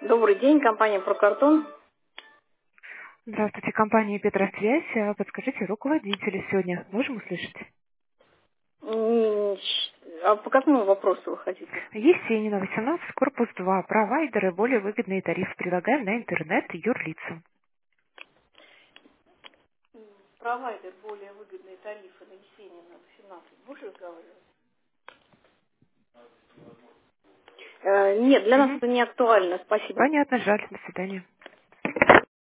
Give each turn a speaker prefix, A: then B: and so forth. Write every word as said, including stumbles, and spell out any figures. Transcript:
A: Добрый день, компания «Прокартон».
B: Здравствуйте, компания «Петросвязь». А, Подскажите, руководителя сегодня можем услышать?
A: М, щ- А по какому вопросу вы хотите?
B: Есенина, восемнадцать, корпус два. Провайдеры, более выгодные тарифы предлагаем на интернет юрлицам.
A: Провайдер более выгодные тарифы на Есенина восемнадцать. Будешь разговаривать? Э, нет, для нас
B: Угу.
A: это не актуально. Спасибо.
B: Понятно, жаль. До свидания.